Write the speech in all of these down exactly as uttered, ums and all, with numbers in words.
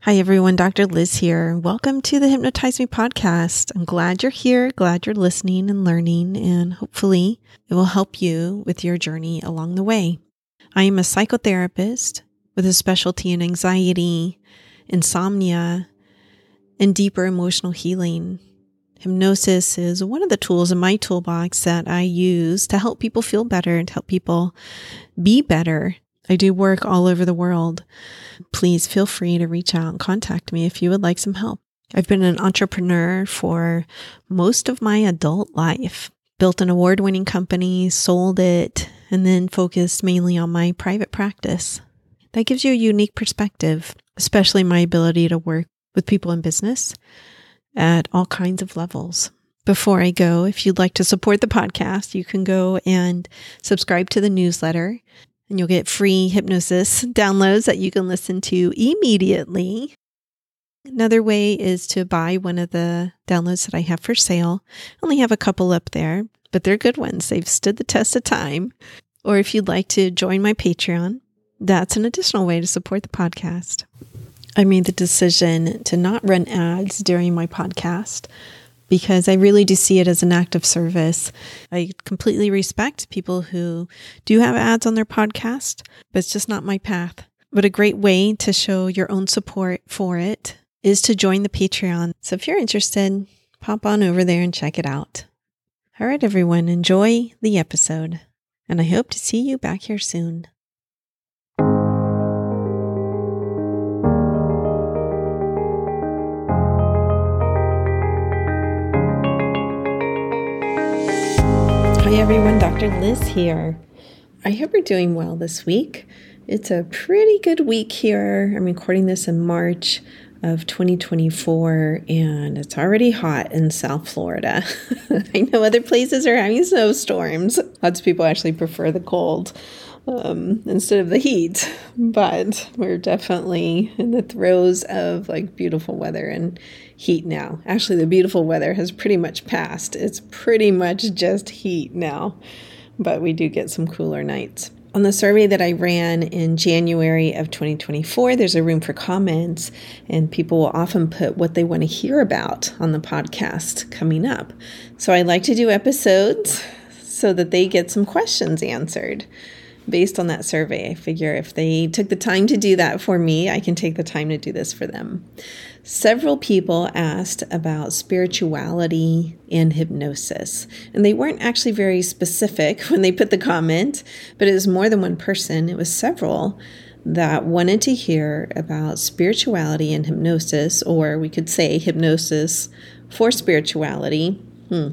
Hi, everyone. Doctor Liz here. Welcome to the Hypnotize Me podcast. I'm glad you're here, glad you're listening and learning, and hopefully it will help you with your journey along the way. I am a psychotherapist with a specialty in anxiety, insomnia, and deeper emotional healing. Hypnosis is one of the tools in my toolbox that I use to help people feel better and to help people be better. I do work all over the world. Please feel free to reach out and contact me if you would like some help. I've been an entrepreneur for most of my adult life, built an award-winning company, sold it, and then focused mainly on my private practice. That gives you a unique perspective, especially my ability to work with people in business at all kinds of levels. Before I go, if you'd like to support the podcast, you can go and subscribe to the newsletter. And you'll get free hypnosis downloads that you can listen to immediately. Another way is to buy one of the downloads that I have for sale. I only have a couple up there, but they're good ones. They've stood the test of time. Or if you'd like to join my Patreon, that's an additional way to support the podcast. I made the decision to not run ads during my podcast because I really do see it as an act of service. I completely respect people who do have ads on their podcast, but it's just not my path. But a great way to show your own support for it is to join the Patreon. So if you're interested, pop on over there and check it out. All right, everyone, enjoy the episode, and I hope to see you back here soon. Hi everyone, Doctor Liz here. I hope you're doing well this week. It's a pretty good week here. I'm recording this in March of twenty twenty-four, and it's already hot in South Florida. I know other places are having snowstorms. Lots of people actually prefer the cold um, instead of the heat, but we're definitely in the throes of like beautiful weather and heat now. Actually, the beautiful weather has pretty much passed. It's pretty much just heat now, but we do get some cooler nights. On the survey that I ran in January of twenty twenty-four, there's a room for comments, and people will often put what they want to hear about on the podcast coming up. So I like to do episodes so that they get some questions answered based on that survey. I figure if they took the time to do that for me, I can take the time to do this for them. Several people asked about spirituality and hypnosis, and they weren't actually very specific when they put the comment, but it was more than one person. It was several that wanted to hear about spirituality and hypnosis, or we could say hypnosis for spirituality. Hmm.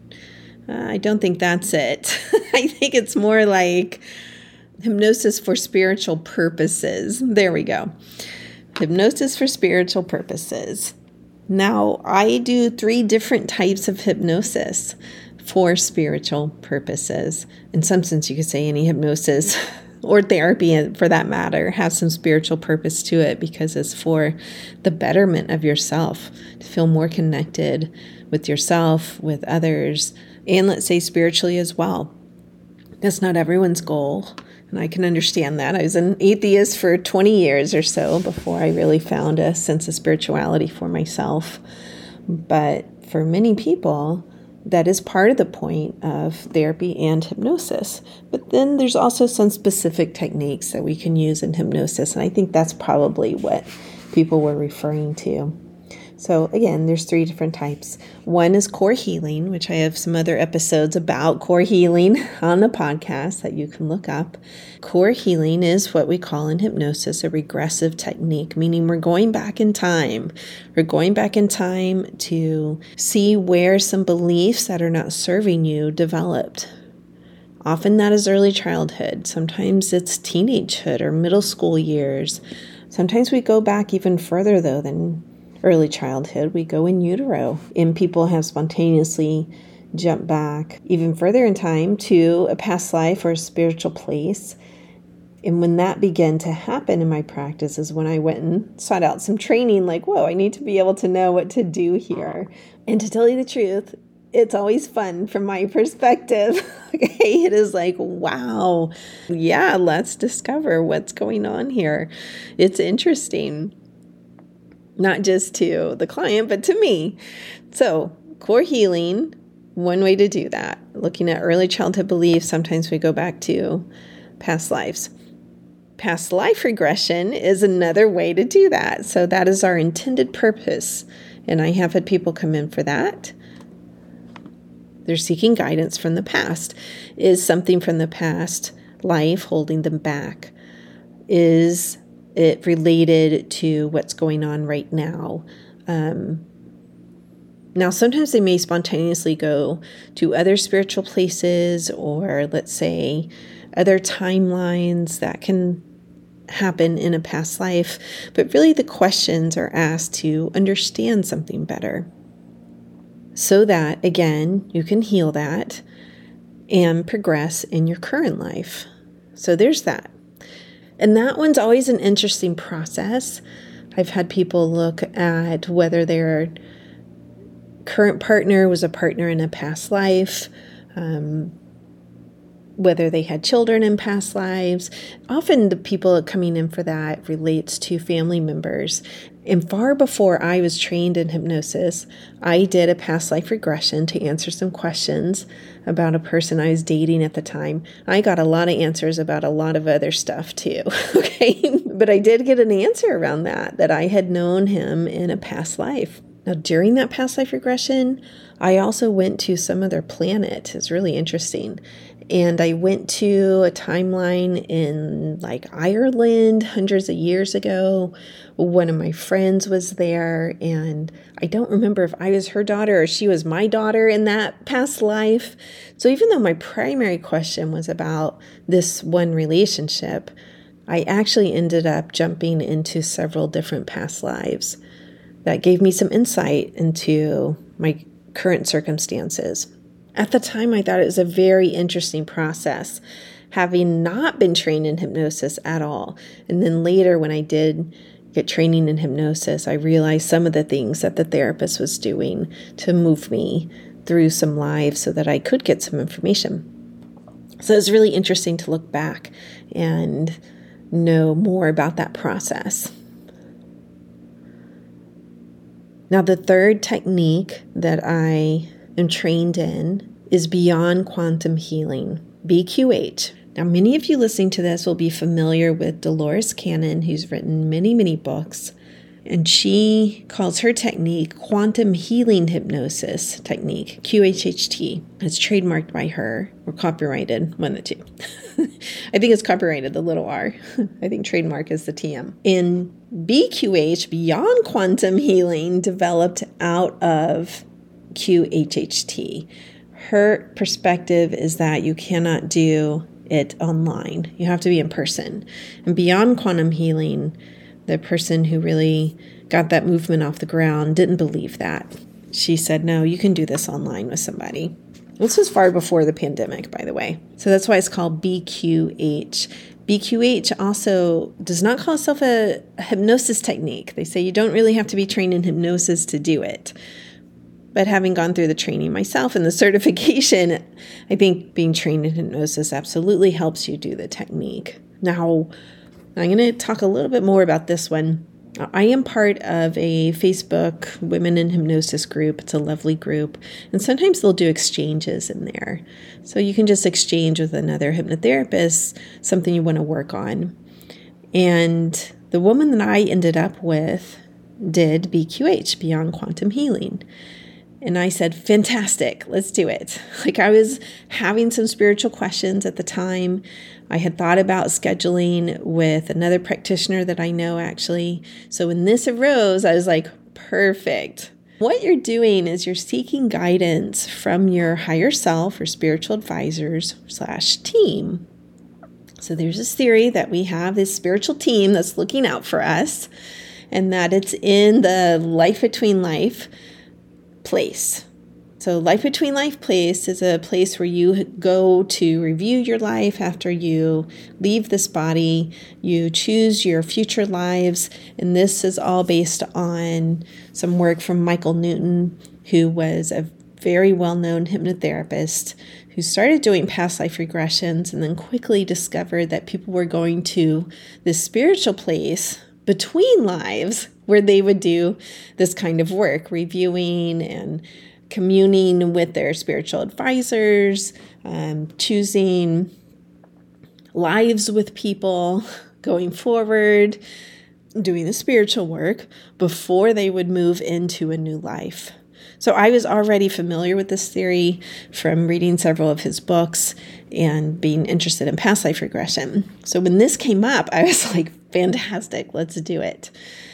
Uh, I don't think that's it. I think it's more like hypnosis for spiritual purposes. There we go. Hypnosis for spiritual purposes. Now, I do three different types of hypnosis for spiritual purposes. In some sense, you could say any hypnosis or therapy, for that matter, has some spiritual purpose to it because it's for the betterment of yourself, to feel more connected with yourself, with others, and let's say spiritually as well. That's not everyone's goal. And I can understand that. I was an atheist for twenty years or so before I really found a sense of spirituality for myself. But for many people, that is part of the point of therapy and hypnosis. But then there's also some specific techniques that we can use in hypnosis. And I think that's probably what people were referring to. So again, there's three different types. One is core healing, which I have some other episodes about core healing on the podcast that you can look up. Core healing is what we call in hypnosis a regressive technique, meaning we're going back in time. We're going back in time to see where some beliefs that are not serving you developed. Often that is early childhood. Sometimes it's teenagehood or middle school years. Sometimes we go back even further, though, than early childhood. We go in utero, and people have spontaneously jumped back even further in time to a past life or a spiritual place. And when that began to happen in my practice is when I went and sought out some training, like, whoa, I need to be able to know what to do here. And to tell you the truth, it's always fun from my perspective. Okay, it is like, wow, yeah, let's discover what's going on here. It's interesting. not just to the client, but to me. So core healing, one way to do that. Looking at early childhood beliefs, sometimes we go back to past lives. Past life regression is another way to do that. So that is our intended purpose. And I have had people come in for that. They're seeking guidance from the past. Is something from the past life holding them back? Is it related to what's going on right now? Um, now, sometimes they may spontaneously go to other spiritual places, or let's say other timelines that can happen in a past life. But really the questions are asked to understand something better, so that, again, you can heal that and progress in your current life. So there's that. And that one's always an interesting process. I've had people look at whether their current partner was a partner in a past life, um, whether they had children in past lives. Often the people coming in for that relates to family members. And far before I was trained in hypnosis, I did a past life regression to answer some questions about a person I was dating at the time. I got a lot of answers about a lot of other stuff too, okay? But I did get an answer around that, that I had known him in a past life. Now, during that past life regression, I also went to some other planet. It's really interesting. And I went to a timeline in like Ireland hundreds of years ago. One of my friends was there, and I don't remember if I was her daughter or she was my daughter in that past life. So even though my primary question was about this one relationship, I actually ended up jumping into several different past lives. That gave me some insight into my current circumstances. At the time, I thought it was a very interesting process, having not been trained in hypnosis at all. And then later, when I did get training in hypnosis, I realized some of the things that the therapist was doing to move me through some lives so that I could get some information. So it was really interesting to look back and know more about that process. Now, the third technique that I am trained in is beyond quantum healing, B Q H. Now, many of you listening to this will be familiar with Dolores Cannon, who's written many, many books, and she calls her technique quantum healing hypnosis technique, Q H H T. It's trademarked by her or copyrighted, one of the two. I think it's copyrighted, the little r. I think trademark is the T M. And B Q H, beyond quantum healing, developed out of Q H H T. Her perspective is that you cannot do it online. You have to be in person. And beyond quantum healing, the person who really got that movement off the ground didn't believe that. She said, no, you can do this online with somebody. This was far before the pandemic, by the way. So that's why it's called B Q H. B Q H also does not call itself a, a hypnosis technique. They say you don't really have to be trained in hypnosis to do it. But having gone through the training myself and the certification, I think being trained in hypnosis absolutely helps you do the technique. Now, I'm going to talk a little bit more about this one. I am part of a Facebook Women in Hypnosis group. It's a lovely group. And sometimes they'll do exchanges in there. So you can just exchange with another hypnotherapist, something you want to work on. And the woman that I ended up with did B Q H, Beyond Quantum Healing. And I said, fantastic, let's do it. Like, I was having some spiritual questions at the time. I had thought about scheduling with another practitioner that I know, actually. So when this arose, I was like, perfect. What you're doing is you're seeking guidance from your higher self or spiritual advisors slash team. So there's this theory that we have this spiritual team that's looking out for us, and that it's in the life between life place. So life between life place is a place where you go to review your life after you leave this body. You choose your future lives. And this is all based on some work from Michael Newton, who was a very well-known hypnotherapist who started doing past life regressions and then quickly discovered that people were going to this spiritual place between lives where they would do this kind of work, reviewing and communing with their spiritual advisors, um, choosing lives with people, going forward, doing the spiritual work before they would move into a new life. So I was already familiar with this theory from reading several of his books and being interested in past life regression. So when this came up, I was like, fantastic, let's do it.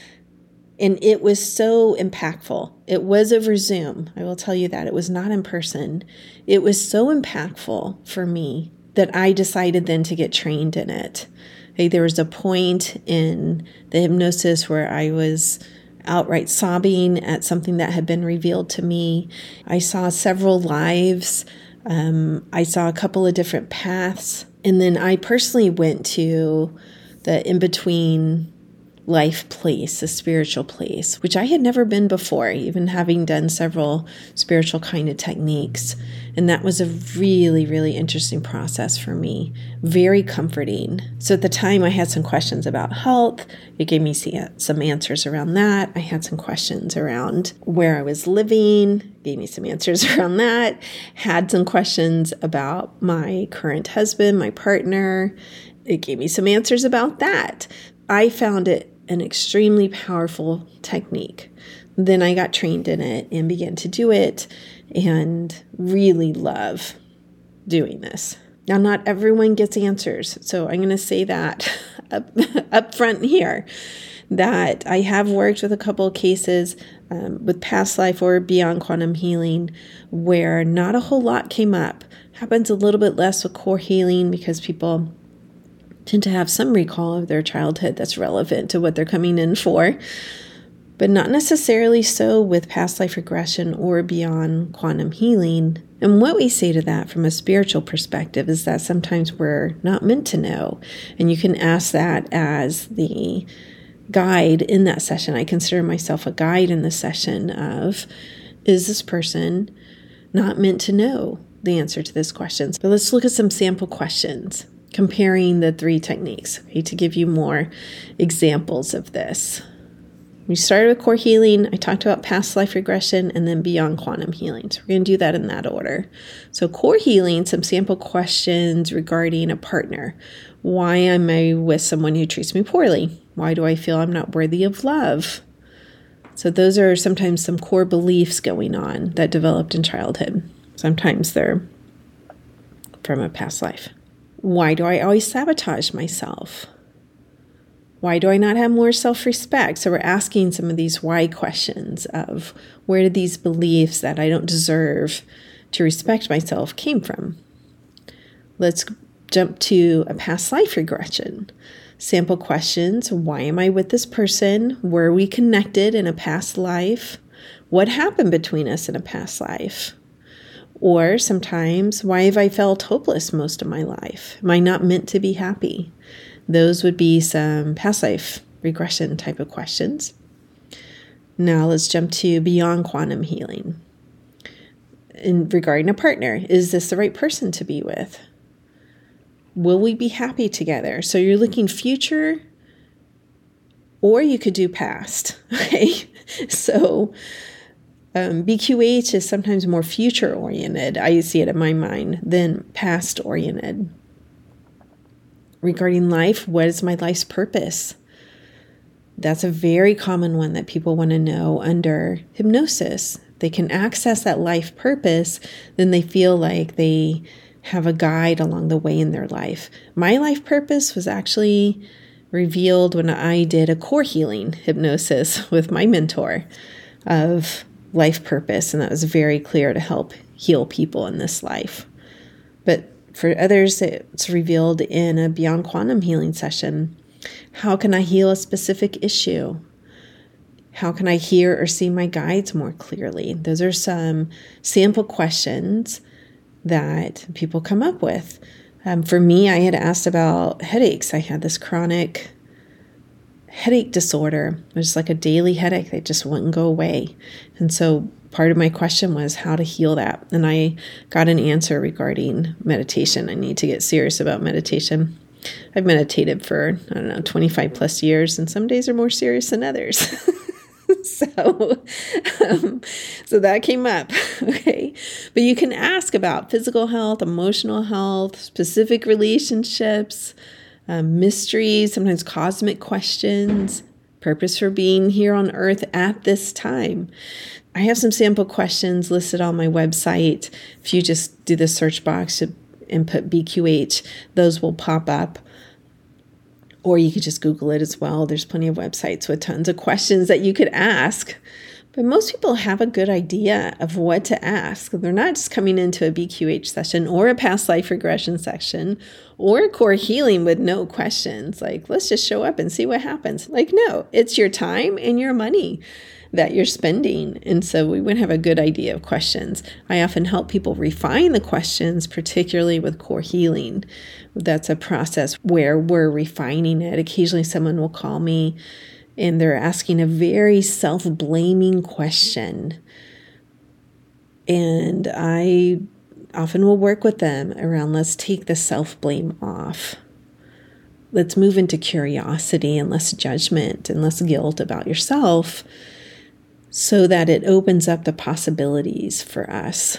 And it was so impactful. It was over Zoom. I will tell you that. It was not in person. It was so impactful for me that I decided then to get trained in it. Okay, there was a point in the hypnosis where I was outright sobbing at something that had been revealed to me. I saw several lives. Um, I saw a couple of different paths. And then I personally went to the in-between life place, a spiritual place, which I had never been before, even having done several spiritual kind of techniques. And that was a really, really interesting process for me, very comforting. So at the time I had some questions about health. It gave me some answers around that. I had some questions around where I was living, gave me some answers around that. Had some questions about my current husband, my partner. It gave me some answers about that. I found it an extremely powerful technique. Then I got trained in it and began to do it and really love doing this. Now, not everyone gets answers. So I'm going to say that up, up front here, that I have worked with a couple of cases um, with past life or beyond quantum healing where not a whole lot came up. Happens a little bit less with core healing because people tend to have some recall of their childhood that's relevant to what they're coming in for, but not necessarily so with past life regression or beyond quantum healing. And what we say to that from a spiritual perspective is that sometimes we're not meant to know. And you can ask that as the guide in that session. I consider myself a guide in the session of, is this person not meant to know the answer to this question? But let's look at some sample questions, comparing the three techniques, okay, to give you more examples of this. We started with core healing. I talked about past life regression and then beyond quantum healing. So we're going to do that in that order. So core healing, some sample questions regarding a partner. Why am I with someone who treats me poorly? Why do I feel I'm not worthy of love? So those are sometimes some core beliefs going on that developed in childhood. Sometimes they're from a past life. Why do I always sabotage myself? Why do I not have more self-respect? So we're asking some of these why questions of where did these beliefs that I don't deserve to respect myself came from? Let's jump to a past life regression. Sample questions. Why am I with this person? Were we connected in a past life? What happened between us in a past life? Or sometimes, why have I felt hopeless most of my life? Am I not meant to be happy? Those would be some past life regression type of questions. Now let's jump to beyond quantum healing. In regarding a partner, is this the right person to be with? Will we be happy together? So you're looking future, or you could do past. Okay, so Um, B Q H is sometimes more future-oriented, I see it in my mind, than past-oriented. Regarding life, what is my life's purpose? That's a very common one that people want to know under hypnosis. They can access that life purpose, then they feel like they have a guide along the way in their life. My life purpose was actually revealed when I did a core healing hypnosis with my mentor of life purpose, and that was very clear to help heal people in this life. But for others, it's revealed in a beyond quantum healing session. How can I heal a specific issue? How can I hear or see my guides more clearly? Those are some sample questions that people come up with. Um, for me, I had asked about headaches. I had this chronic headache disorder. It was like a daily headache that just wouldn't go away. And so part of my question was how to heal that. And I got an answer regarding meditation. I need to get serious about meditation. I've meditated for, I don't know, twenty-five plus years, and some days are more serious than others. so, um, so that came up. Okay. But you can ask about physical health, emotional health, specific relationships, um, mysteries, sometimes cosmic questions, purpose for being here on earth at this time. I have some sample questions listed on my website. If you just do the search box and put B Q H, those will pop up. Or you could just Google it as well. There's plenty of websites with tons of questions that you could ask. But most people have a good idea of what to ask. They're not just coming into a B Q H session or a past life regression section or a core healing with no questions. Like, let's just show up and see what happens. Like, no, it's your time and your money that you're spending. And so we would have a good idea of questions. I often help people refine the questions, particularly with core healing. That's a process where we're refining it. Occasionally someone will call me and they're asking a very self-blaming question. And I often will work with them around, let's take the self-blame off. Let's move into curiosity and less judgment and less guilt about yourself, so that it opens up the possibilities for us.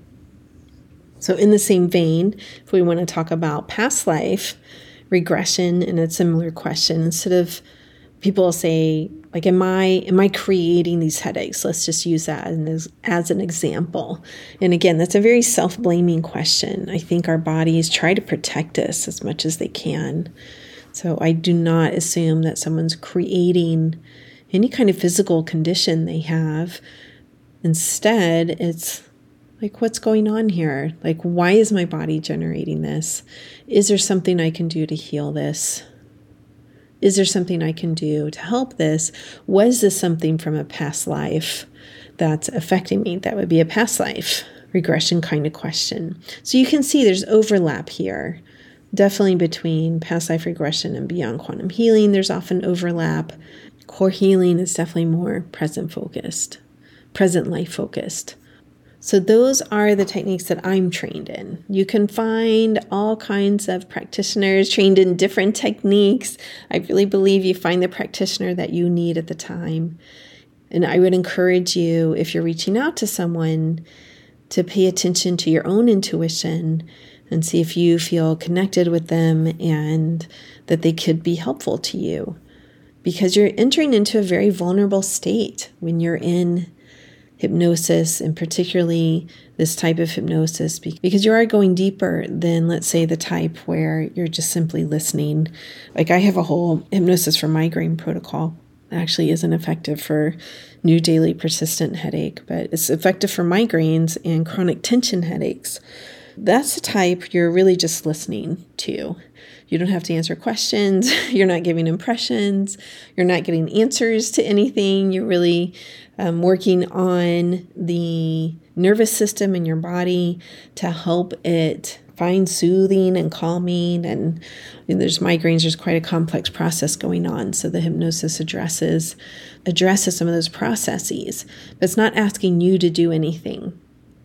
So in the same vein, if we want to talk about past life regression in a similar question, instead of people say, like, am I am I creating these headaches? Let's just use that as, as an example. And again, that's a very self-blaming question. I think our bodies try to protect us as much as they can. So I do not assume that someone's creating any kind of physical condition they have. Instead, it's like, what's going on here? Like, why is my body generating this? Is there something I can do to heal this? Is there something I can do to help this? Was this something from a past life that's affecting me? That would be a past life regression kind of question. So you can see there's overlap here. Definitely between past life regression and beyond quantum healing, there's often overlap. Core healing is definitely more present focused, present life focused. So those are the techniques that I'm trained in. You can find all kinds of practitioners trained in different techniques. I really believe you find the practitioner that you need at the time. And I would encourage you, if you're reaching out to someone, to pay attention to your own intuition and see if you feel connected with them and that they could be helpful to you. Because you're entering into a very vulnerable state when you're in hypnosis, and particularly this type of hypnosis, because you are going deeper than, let's say, the type where you're just simply listening. Like, I have a whole hypnosis for migraine protocol. It actually isn't effective for new daily persistent headache, but it's effective for migraines and chronic tension headaches. That's the type you're really just listening to. You don't have to answer questions. You're not giving impressions. You're not getting answers to anything. You're really um, working on the nervous system in your body to help it find soothing and calming. And, and there's migraines. There's quite a complex process going on. So the hypnosis addresses addresses some of those processes. But it's not asking you to do anything.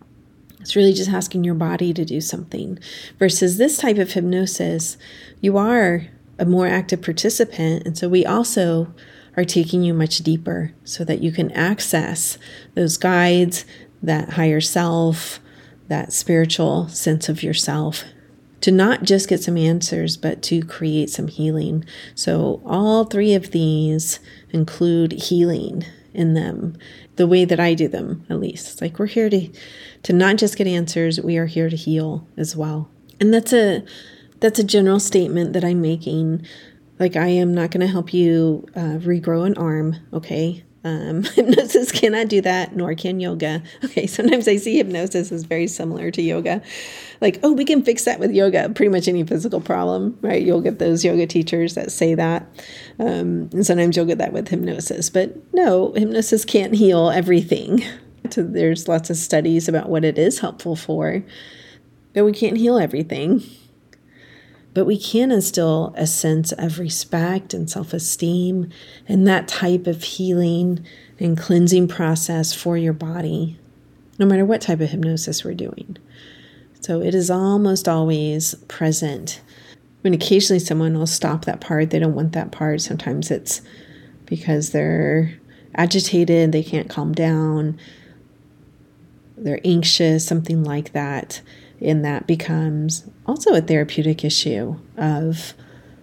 It's really just asking your body to do something. Versus this type of hypnosis, you are a more active participant. And so we also are taking you much deeper so that you can access those guides, that higher self, that spiritual sense of yourself, to not just get some answers, but to create some healing. So all three of these include healing in them, the way that I do them, at least. It's like, we're here to, to not just get answers, we are here to heal as well. And that's a, that's a general statement that I'm making. Like, I am not going to help you uh, regrow an arm, okay? Um, hypnosis cannot do that, nor can yoga. Okay, sometimes I see hypnosis as very similar to yoga. Like, oh, we can fix that with yoga, pretty much any physical problem, right? You'll get those yoga teachers that say that. Um, and sometimes you'll get that with hypnosis. But no, hypnosis can't heal everything. So there's lots of studies about what it is helpful for, but we can't heal everything. But we can instill a sense of respect and self-esteem and that type of healing and cleansing process for your body, no matter what type of hypnosis we're doing. So it is almost always present mean, occasionally someone will stop that part. They don't want that part. Sometimes it's because they're agitated, they can't calm down, they're anxious, something like that. And that becomes also a therapeutic issue of,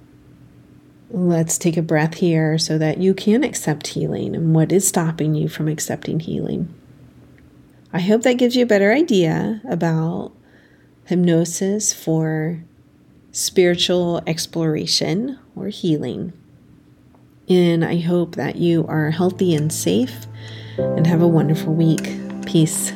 let's take a breath here so that you can accept healing and what is stopping you from accepting healing. I hope that gives you a better idea about hypnosis for spiritual exploration or healing. And I hope that you are healthy and safe and have a wonderful week. Peace.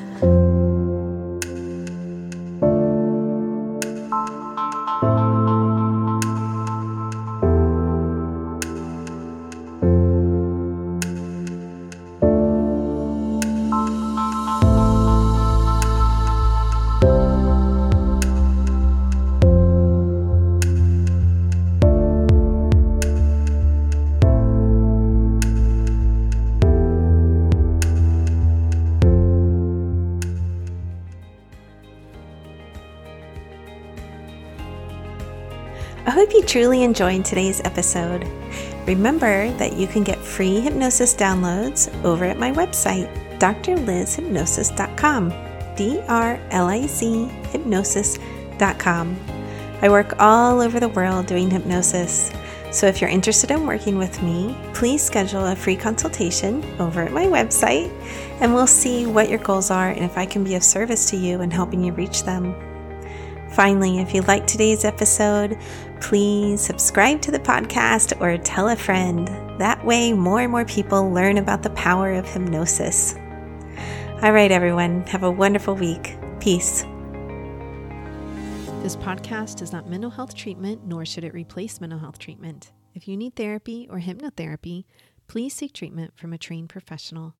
I hope you truly enjoyed today's episode. Remember that you can get free hypnosis downloads over at my website, d r liz hypnosis dot com, D R L I Z hypnosis dot com. I work all over the world doing hypnosis, so if you're interested in working with me, please schedule a free consultation over at my website, and we'll see what your goals are and if I can be of service to you in helping you reach them. Finally, if you liked today's episode, please subscribe to the podcast or tell a friend. That way, more and more people learn about the power of hypnosis. All right, everyone, have a wonderful week. Peace. This podcast is not mental health treatment, nor should it replace mental health treatment. If you need therapy or hypnotherapy, please seek treatment from a trained professional.